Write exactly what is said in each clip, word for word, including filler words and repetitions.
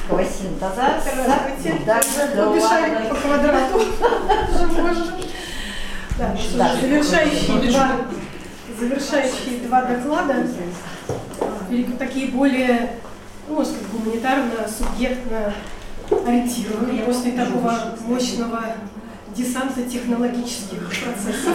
химического синтеза. Побежали по квадрату. Завершающие два, завершающие два доклада, такие более, ну, может сказать, гуманитарно-субъектно ориентированные после такого мощного десанта технологических процессов.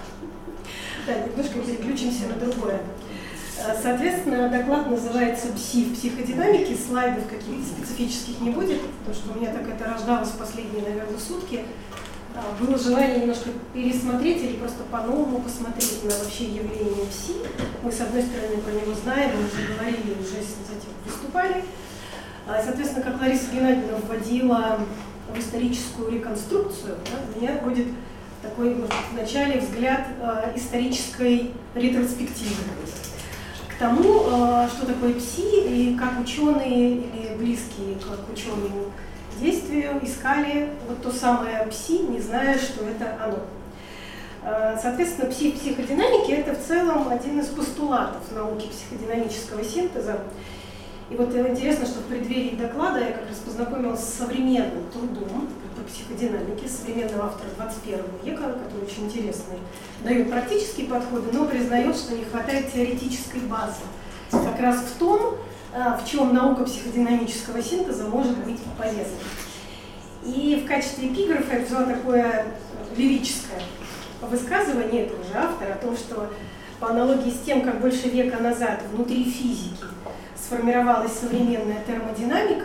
Да, немножко переключимся на другое. Соответственно, доклад называется «ПСИ в психодинамике». Слайдов каких-то специфических не будет, потому что у меня так это рождалось в последние, наверное, сутки. Было желание немножко пересмотреть или просто по-новому посмотреть на вообще явление ПСИ. Мы, с одной стороны, про него знаем, мы уже говорили, уже с этим выступали. Соответственно, как Лариса Геннадьевна вводила в историческую реконструкцию, да, у меня будет такой вот, в начале взгляд э, исторической ретроспективы к тому, э, что такое ПСИ, и как ученые или близкие к ученому действию искали вот то самое ПСИ, не зная, что это оно. Э, соответственно, ПСИ в психодинамике – это в целом один из постулатов науки психодинамического синтеза. И вот интересно, что в преддверии доклада я как раз познакомилась с современным трудом по психодинамике современного автора двадцать первого века, который очень интересный, дает практические подходы, но признает, что не хватает теоретической базы. Как раз в том, в чем наука психодинамического синтеза может быть полезна. И в качестве эпиграфа я взяла такое лирическое высказывание этого же автора о том, что по аналогии с тем, как больше века назад внутри физики сформировалась современная термодинамика,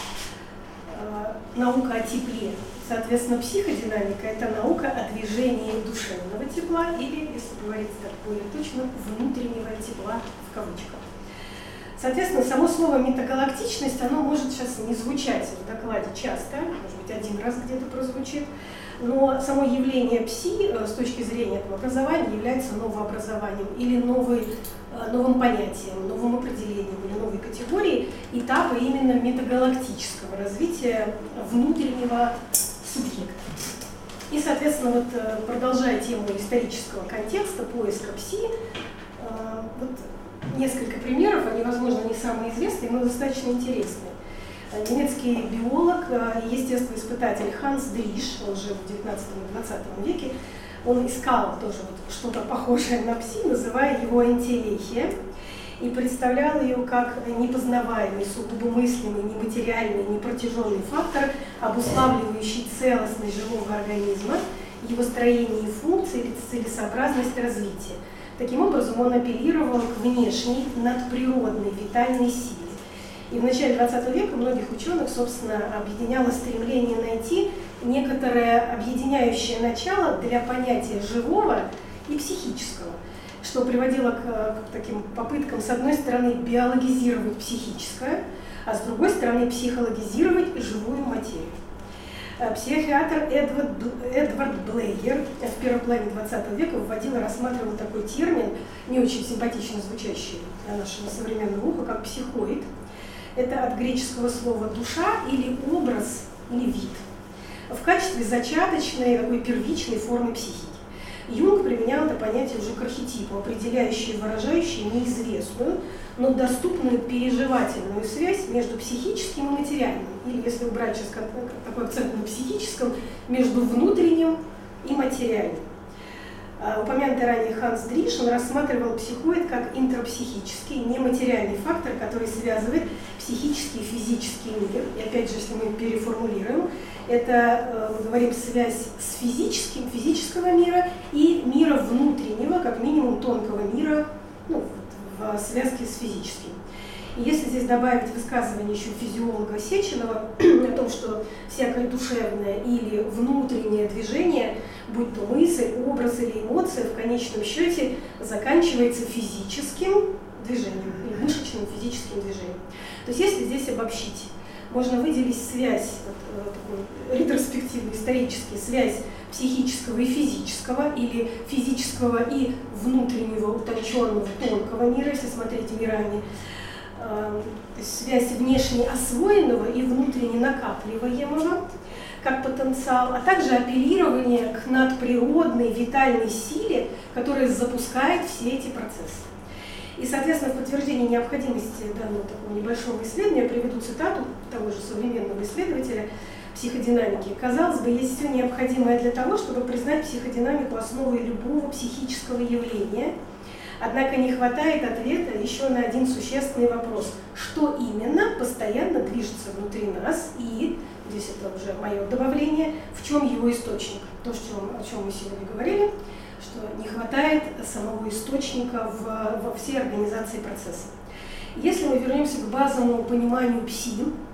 э, наука о тепле. Соответственно, психодинамика – это наука о движении душевного тепла или, если говорить так более точно, внутреннего тепла в кавычках. Соответственно, само слово метагалактичность, оно может сейчас не звучать в докладе часто, может быть, один раз где-то прозвучит, но само явление ПСИ с точки зрения этого образования является новообразованием или новой, новым понятием, новым определением или новой категорией этапа именно метагалактического развития внутреннего субъекта. И, соответственно, вот, продолжая тему исторического контекста, поиска ПСИ, вот несколько примеров, они, возможно, не самые известные, но достаточно интересные. Немецкий биолог и естествоиспытатель Ханс Дриш, он жил в девятнадцатом и двадцатом веке, он искал тоже вот что-то похожее на ПСИ, называя его энтелехия, и представлял ее как непознаваемый, сугубо мыслимый, нематериальный, непротяженный фактор, обуславливающий целостность живого организма, его строение и функции, или целесообразность развития. Таким образом, он апеллировал к внешней, надприродной, витальной силе. И в начале двадцатого века многих ученых, собственно, объединяло стремление найти некоторое объединяющее начало для понятия живого и психического, что приводило к, к таким попыткам, с одной стороны, биологизировать психическое, а с другой стороны, психологизировать живую материю. Психиатр Эдвард, Эдвард Блейер в первой половине двадцатого века вводил и рассматривал такой термин, не очень симпатично звучащий для нашего современного уха, как психоид. Это от греческого слова «душа» или «образ» или «вид», в качестве зачаточной, такой первичной формы психики. Юнг применял это понятие уже к архетипу, определяющей и выражающей неизвестную, но доступную переживательную связь между психическим и материальным, или, если убрать сейчас такой акцент на психическом, между внутренним и материальным. Упомянутый ранее Ханс Дриш, он рассматривал психоид как интрапсихический, нематериальный фактор, который связывает психический и физический мир. И опять же, если мы переформулируем, это, мы говорим, связь с физическим, физического мира и мира внутреннего, как минимум тонкого мира, ну, в связке с физическим. И если здесь добавить высказывание еще физиолога Сеченова о том, что всякое душевное или внутреннее движение, будь то мысль, образ или эмоция, в конечном счете заканчивается физическим движением или мышечным физическим движением. То есть если здесь обобщить, можно выделить связь, вот, такую ретроспективную, историческую связь психического и физического, или физического и внутреннего, утонченного, тонкого мира, если смотреть мирами, э, связь внешне освоенного и внутренне накапливаемого как потенциал, а также апеллирование к надприродной витальной силе, которая запускает все эти процессы. И, соответственно, в подтверждении необходимости данного такого небольшого исследования приведу цитату того же современного исследователя психодинамики. Казалось бы, есть все необходимое для того, чтобы признать психодинамику основой любого психического явления. Однако не хватает ответа еще на один существенный вопрос. Что именно постоянно движется внутри нас и, здесь это уже мое добавление, в чем его источник? То, о чем мы сегодня говорили, что не хватает самого источника в, во всей организации процесса. Если мы вернемся к базовому пониманию пси,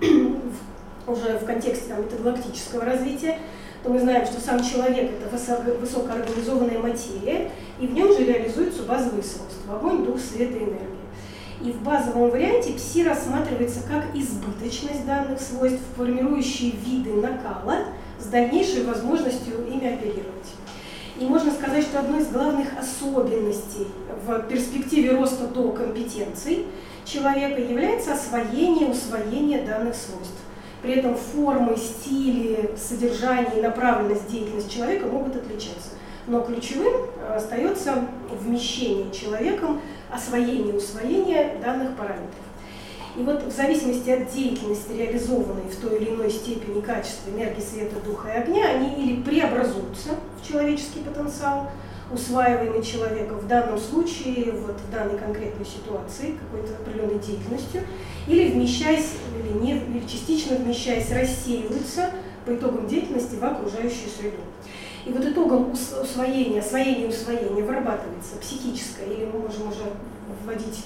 уже в контексте там, метагалактического развития, то мы знаем, что сам человек – это высокоорганизованная материя, и в нем же реализуются базовые свойства – огонь, дух, свет и энергия. И в базовом варианте пси рассматривается как избыточность данных свойств, формирующие виды накала с дальнейшей возможностью ими оперировать. И можно сказать, что одной из главных особенностей в перспективе роста до компетенций человека является освоение, усвоение данных свойств. При этом формы, стили, содержание и направленность деятельности человека могут отличаться. Но ключевым остается вмещение человеком, освоение, усвоение данных параметров. И вот в зависимости от деятельности, реализованной в той или иной степени качества энергии, света, духа и огня, они или преобразуются в человеческий потенциал, усваиваемый человеком в данном случае, вот в данной конкретной ситуации, какой-то определенной деятельностью, или вмещаясь, или, не, или частично вмещаясь, рассеиваются по итогам деятельности в окружающую среду. И вот итогом усвоения, освоения и усвоения вырабатывается психическое, или мы можем уже вводить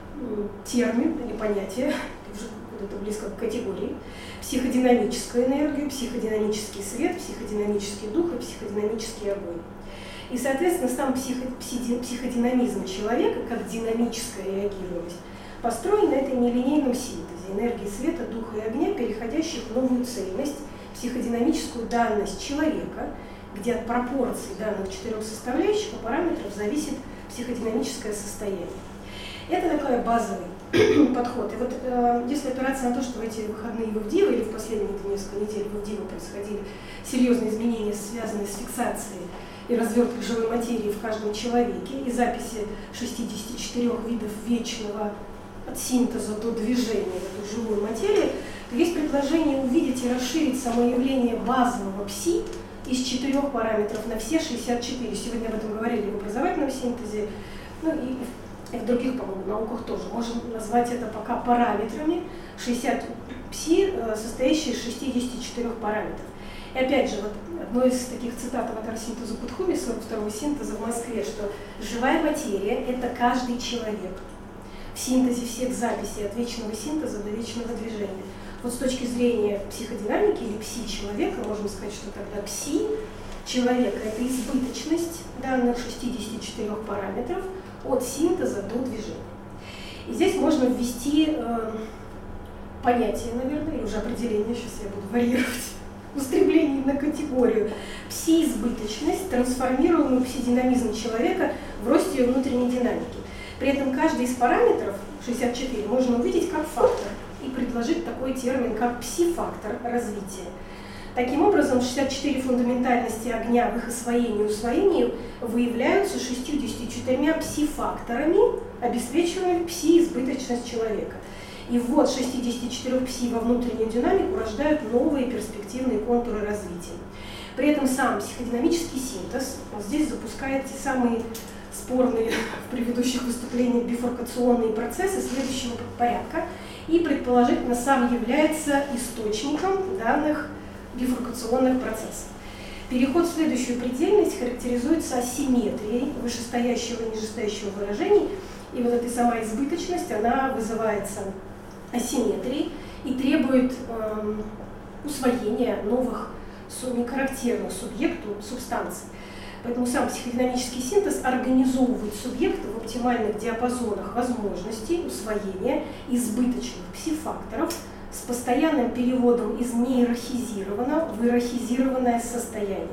термин или понятие, уже куда-то близко к категории, психодинамическую энергию, психодинамический свет, психодинамический дух и психодинамический огонь. И, соответственно, сам психо, психодинамизм человека, как динамическая реагируемость, построен на этой нелинейном синтезе энергии света, духа и огня, переходящих в новую цельность, психодинамическую данность человека, где от пропорций данных четырех составляющих и параметров зависит психодинамическое состояние. Это такой базовый подход. И вот э, если опираться на то, что в эти выходные в Авдиево или в последние несколько недель в Авдиево происходили серьезные изменения, связанные с фиксацией и разверткой живой материи в каждом человеке, и записи шестидесяти четырёх видов вечного от синтеза до движения в эту живую материю, то есть предложение увидеть и расширить само явление базового пси из четырех параметров на все шестьдесят четыре. Сегодня об этом говорили в образовательном синтезе, ну и и в других, по-моему, науках тоже. Можем назвать это пока параметрами шестьдесят пси, состоящие из шестидесяти четырёх параметров. И опять же, вот одно из таких цитат аватар синтеза Будхуми, сорок второго синтеза в Москве, что живая материя – это каждый человек в синтезе всех записей от вечного синтеза до вечного движения. Вот с точки зрения психодинамики или пси-человека, можем сказать, что тогда пси человека – это избыточность данных шестидесяти четырёх параметров от синтеза до движения. И здесь можно ввести э, понятие, наверное, или уже определение, сейчас я буду варьировать, устремление на категорию пси-избыточность, трансформируемую пси-динамизм человека в росте ее внутренней динамики. При этом каждый из параметров, шестьдесят четыре, можно увидеть как фактор и предложить такой термин, как пси-фактор развития. Таким образом, шестьдесят четыре фундаментальности огня в их освоении и усвоении выявляются шестьюдесятью четырьмя пси-факторами, обеспечивающими пси-избыточность человека. И ввод шестидесяти четырёх пси во внутреннюю динамику рождают новые перспективные контуры развития. При этом сам психодинамический синтез вот здесь запускает те самые спорные в предыдущих выступлениях бифуркационные процессы следующего порядка и, предположительно, сам является источником данных бифуркационных процессов. Переход в следующую предельность характеризуется асимметрией вышестоящего и нижестоящего выражений, и вот эта сама избыточность, она вызывается асимметрией и требует э, усвоения новых, нехарактерных субъекту субстанций. Поэтому сам психодинамический синтез организовывает субъекта в оптимальных диапазонах возможностей усвоения избыточных пси-факторов с постоянным переводом из неиерархизированного в иерархизированное состояние.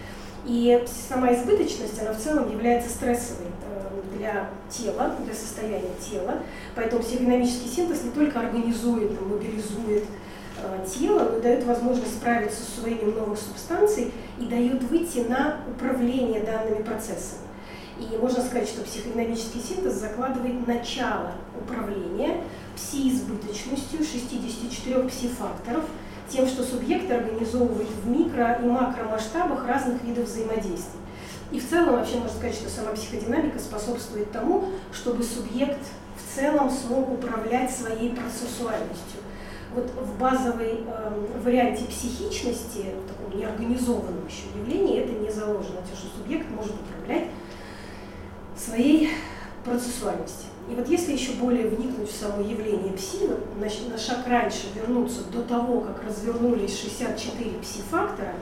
И сама избыточность, она в целом является стрессовой для тела, для состояния тела. Поэтому психодинамический синтез не только организует, мобилизует э, тело, но и дает возможность справиться с усвоением новых субстанций и дает выйти на управление данными процессами. И можно сказать, что психодинамический синтез закладывает начало управления пси-избыточностью шестидесяти четырёх пси-факторов, тем, что субъект организовывает в микро- и макромасштабах разных видов взаимодействий. И в целом вообще можно сказать, что сама психодинамика способствует тому, чтобы субъект в целом смог управлять своей процессуальностью. Вот в базовой э, варианте психичности, в таком неорганизованном еще явлении, это не заложено, то, что субъект может управлять своей процессуальностью. И вот если еще более вникнуть в само явление пси, на, на шаг раньше вернуться до того, как развернулись шестьдесят четыре пси-фактора,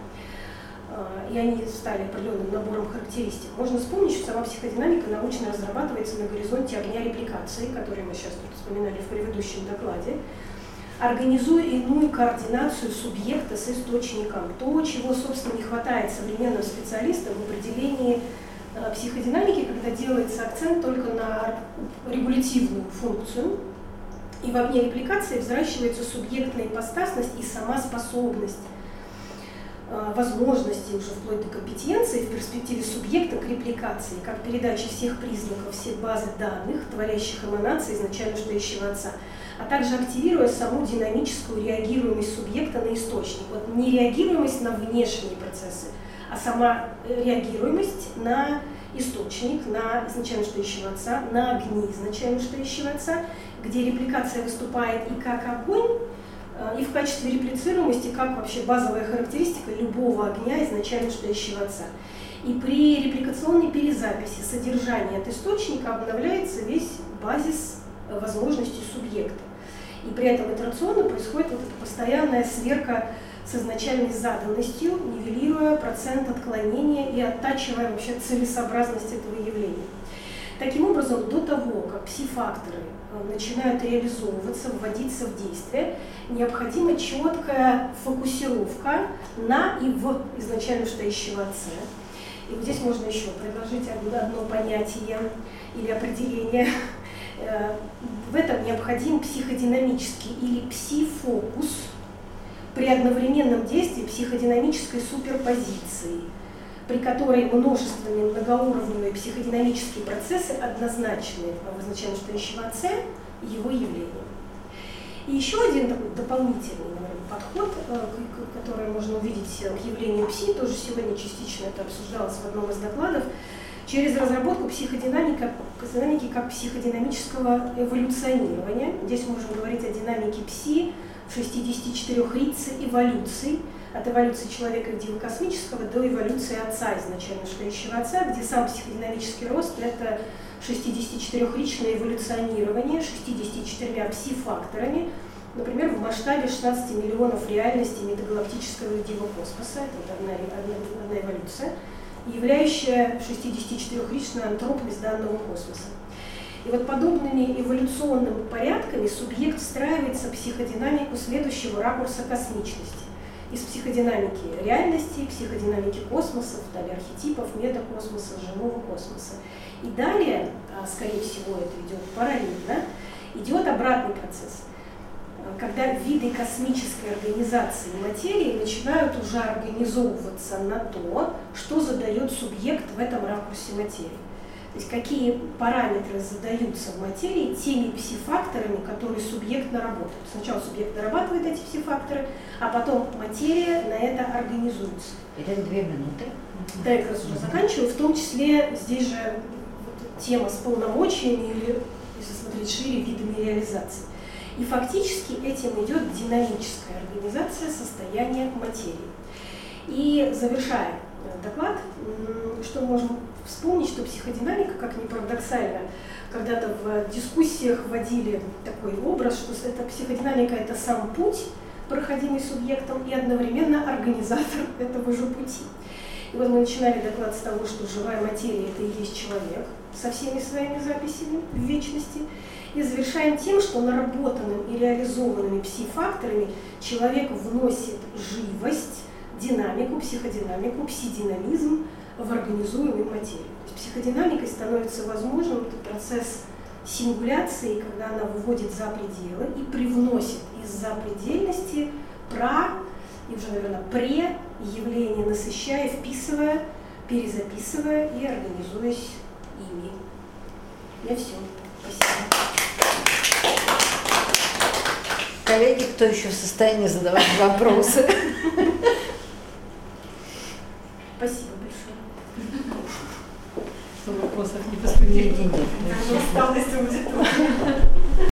и они стали определенным набором характеристик, можно вспомнить, что сама психодинамика научно разрабатывается на горизонте огня репликации, который мы сейчас тут вспоминали в предыдущем докладе, организуя иную координацию субъекта с источником, то, чего, собственно, не хватает современным специалистам в определении психодинамики, когда делается акцент только на регулятивную функцию, и в огне репликации взращивается субъектная ипостасность и сама способность, возможности уже вплоть до компетенции в перспективе субъекта к репликации, как передачи всех признаков, всех базы данных, творящих эманации изначально стоящего отца, а также активируя саму динамическую реагируемость субъекта на источник. Вот не реагируемость на внешние процессы, а сама реагируемость на источник, на изначально стоящего отца, на огни изначально стоящего отца, где репликация выступает и как огонь, и в качестве реплицируемости, как вообще базовая характеристика любого огня изначально стоящего отца. И при репликационной перезаписи содержания от источника обновляется весь базис возможностей субъекта. И при этом итерационно происходит вот эта постоянная сверка с изначальной заданностью, нивелируя процент отклонения и оттачивая вообще целесообразность этого явления. Таким образом, до того, как пси-факторы начинают реализовываться, вводиться в действие, необходима четкая фокусировка на и в изначально стоящего отца. И вот здесь можно еще предложить одно понятие или определение. В этом необходим психодинамический или пси-фокус при одновременном действии психодинамической суперпозиции, при которой множественные многоуровневые психодинамические процессы однозначны в изначально стоящего отца и его явлением. И еще один такой дополнительный, наверное, подход, который можно увидеть к явлению пси, тоже сегодня частично это обсуждалось в одном из докладов, через разработку психодинамики, психодинамики как психодинамического эволюционирования. Здесь мы можем говорить о динамике пси в шестидесяти четырёх рице эволюций, от эволюции человека диво-космического до эволюции отца, изначально стоящего отца, где сам психодинамический рост – это шестидесятичетырёхричное эволюционирование шестьюдесятью четырьмя пси-факторами, например, в масштабе шестнадцати миллионов реальностей метагалактического диво-космоса, это вот одна, одна, одна эволюция, являющая шестидесятичетырёхричную антропность данного космоса. И вот подобными эволюционными порядками субъект встраивается в психодинамику следующего ракурса космичности. Из психодинамики реальности, психодинамики космосов, далее архетипов, метакосмоса, живого космоса. И далее, скорее всего, это идет параллельно, идет обратный процесс, когда виды космической организации материи начинают уже организовываться на то, что задает субъект в этом ракурсе материи. То есть какие параметры задаются в материи теми пси-факторами, которые субъект наработает. Сначала субъект нарабатывает эти пси-факторы, а потом материя на это организуется. Это две минуты. Да, я как раз уже заканчиваю. В том числе здесь же тема с полномочиями или, если смотреть шире, видами реализации. И фактически этим идет динамическая организация состояния материи. И завершая доклад, что можем вспомнить, что психодинамика, как ни парадоксально, когда-то в дискуссиях вводили такой образ, что это психодинамика – это сам путь, проходимый субъектом, и одновременно организатор этого же пути. И вот мы начинали доклад с того, что живая материя – это и есть человек со всеми своими записями в вечности, и завершаем тем, что наработанным и реализованными пси-факторами человек вносит живость, динамику, психодинамику, пси-динамизм в организуемую материю. То есть психодинамикой становится возможным этот процесс сингуляции, когда она выводит за пределы и привносит из запредельности пра, и уже, наверное, пре явление, насыщая, вписывая, перезаписывая и организуясь ими. Я все. Спасибо. Коллеги, кто еще в состоянии задавать вопросы? Спасибо большое. Вопросов не поступило. Нет, нет, нет. Усталость аудитории.